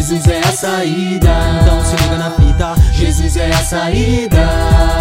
Jesus é a saída. Então se liga na fita. Jesus é a saída.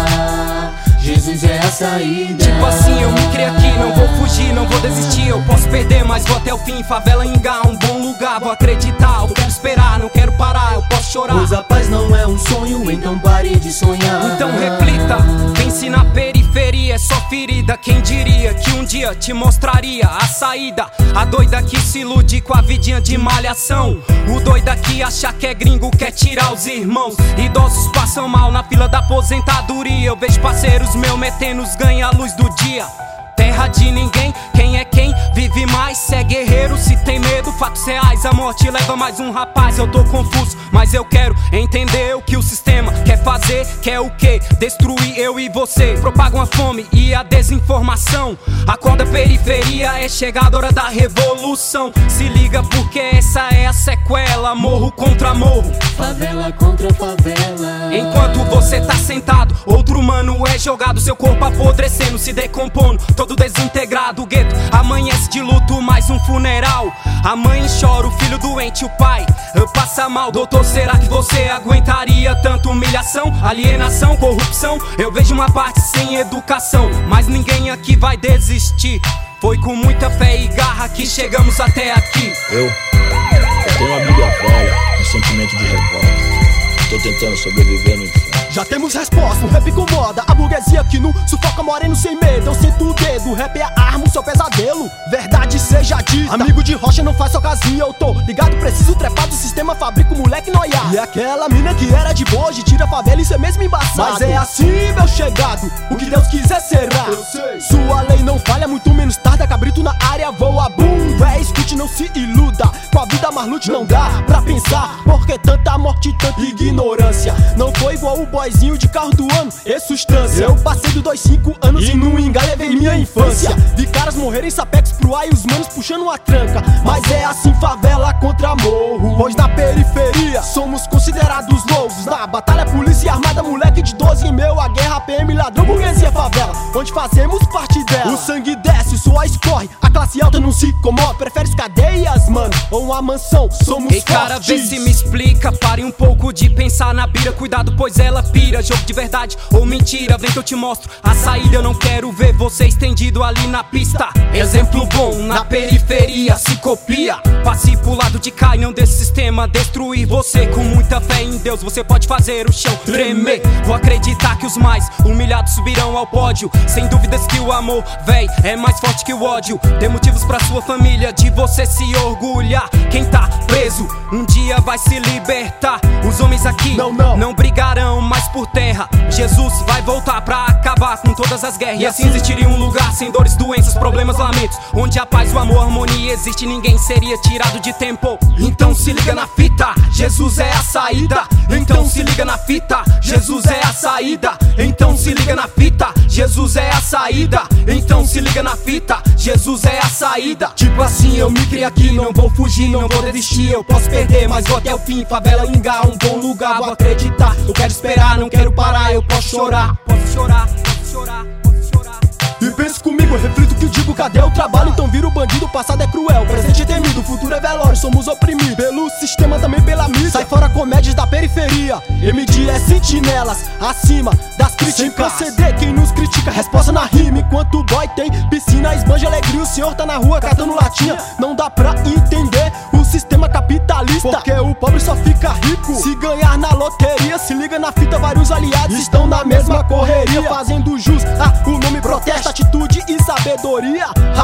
Jesus é a saída. Tipo assim, eu me criei aqui, não vou fugir, não vou desistir. Eu posso perder, mas vou até o fim. Favela Ingá, um bom lugar, vou acreditar. Eu quero esperar, não quero parar, eu posso chorar. Pois a paz não é um sonho, então pare de sonhar. Então reflita, pense na periferia, é só ferida. Quem diria que um dia te mostraria a saída? A doida que se ilude com a vidinha de malhação. O doida que acha que é gringo, quer tirar os irmãos. Idosos passam mal na fila da aposentadoria. Eu vejo parceiros meu metendo os ganha a luz do dia. Terra de ninguém, quem é quem? Vive mais, cê é guerreiro, se tem medo, fatos reais. A morte leva mais um rapaz, eu tô confuso, mas eu quero entender o que o sistema quer fazer. Quer o quê? Destruir eu e você. Propagam a fome e a desinformação. Acorda periferia, é chegada a hora da revolução. Se liga porque essa é a sequela. Morro contra morro, favela contra favela. Enquanto você tá sentado, outro mano é jogado. Seu corpo apodrecendo, se decompondo, todo desintegrado. O gueto amanhece de luto, mais um funeral. A mãe chora, o filho doente, o pai passa mal. Doutor, será que você aguentaria tanta humilhação? Alienação, corrupção, eu vejo uma parte sem educação. Mas ninguém aqui vai desistir. Foi com muita fé e garra que chegamos até aqui. Eu tenho uma bíblia velha, um sentimento de revolta. Tô tentando sobreviver no inferno. Já temos resposta, o rap incomoda a burguesia que no sufoca moreno sem medo. Eu sinto o dedo, o rap é a arma, o seu pesadelo. Verdade seja dita, amigo de rocha não faz sua casinha. Eu tô ligado, preciso trepar do sistema, fabrico moleque noiar. E aquela mina que era de boa, hoje tira a favela e cê mesmo embaçado. Mas é assim, meu chegado, o que Deus quiser será. Sua lei não falha, muito menos tarda, cabrito na área voa, boom. Escute, não se iluda, com a vida mais lute não dá pra pensar. Porque tanta morte, tanta ignorância. Não foi igual o boyzinho de carro do ano, e substância. Eu passei do 5 anos e no Ingá levei minha infância. Vi caras morrerem sapex pro ar e os manos puxando uma tranca. Mas é assim, favela contra morro. Pois na periferia somos considerados loucos. Na batalha polícia armada, moleque de 12 em meu. A guerra PM, ladrão, burguesia, favela, onde fazemos parte dela. O sangue desce, o suor escorre, a classe alta não se incomoda. Prefere cadeias, mano, ou uma mansão, somos Ei, cara, vê se me explica. Pare um pouco de pensar na bira. Cuidado, pois ela pira. Jogo de verdade ou mentira, vem que eu te mostro a saída. Eu não quero ver você estendido ali na pista. Exemplo bom, na periferia se copia. Passe pro lado de cá e não desse sistema destruir você. Com muita fé em Deus você pode fazer o chão tremer. Vou acreditar que os mais humilhados subirão ao pódio. Sem dúvidas que o amor, véi, é mais forte que o ódio. Dê motivos pra sua família de você se orgulhar. Quem tá preso um dia vai se libertar. Os homens aqui não brigarão mais por terra. Jesus vai voltar pra acabar com todas as guerras. E assim existiria um lugar sem dores, doenças, problemas, lamentos, onde a paz, o amor, a harmonia existe. Ninguém seria tirado de tempo. Então se liga na fita, Jesus é a saída. Então se liga na fita, Jesus é a saída. Então se liga na fita, Jesus é a saída. Então se liga na fita, Jesus é a saída. Tipo assim, eu me criei aqui, não vou fugir, não vou desistir. Eu posso perder, mas vou até o fim. Favela Ingá, um bom lugar, vou acreditar. Eu quero esperar, não quero parar, eu posso chorar. Posso chorar, posso chorar, posso chorar. E pensa comigo, eu reflito o que digo, cadê o trabalho? Então vira o bandido, o passado é cruel, o presente é temido, o futuro é velório, somos oprimidos pelo sistema, também pela mídia. Sai fora comédias da periferia, MD é sentinelas, acima das críticas. Sem proceder, quem nos critica, resposta na rima. Enquanto o boy tem piscina, esbanja alegria, o senhor tá na rua catando latinha. Não dá pra entender o sistema capitalista, porque o pobre só fica rico se ganhar na loteria. Se liga na fita, vários aliados estão na mesma correria, fazendo jus o nome protesta, atitude e sabedoria.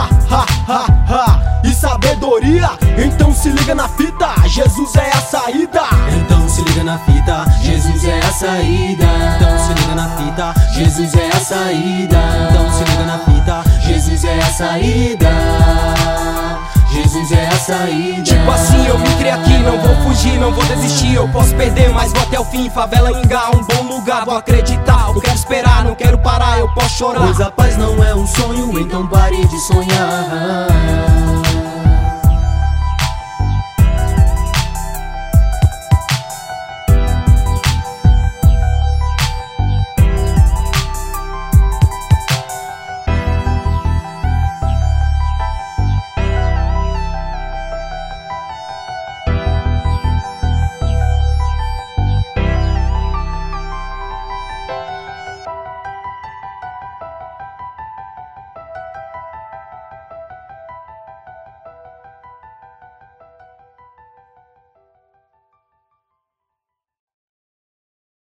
E sabedoria. Então se liga na fita, Jesus é a saída. Então se liga na fita, Jesus é a saída. Então se liga na fita, Jesus é a saída. Então se liga na fita, Jesus é a saída. Jesus é a saída. Tipo assim, eu me criei aqui, não vou fugir, não vou desistir. Eu posso perder, mas vou até o fim. Favela Ingá, um bom lugar, vou acreditar. Eu quero esperar, não quero parar, eu posso chorar. Pois a paz não é um sonho, então pare de sonhar.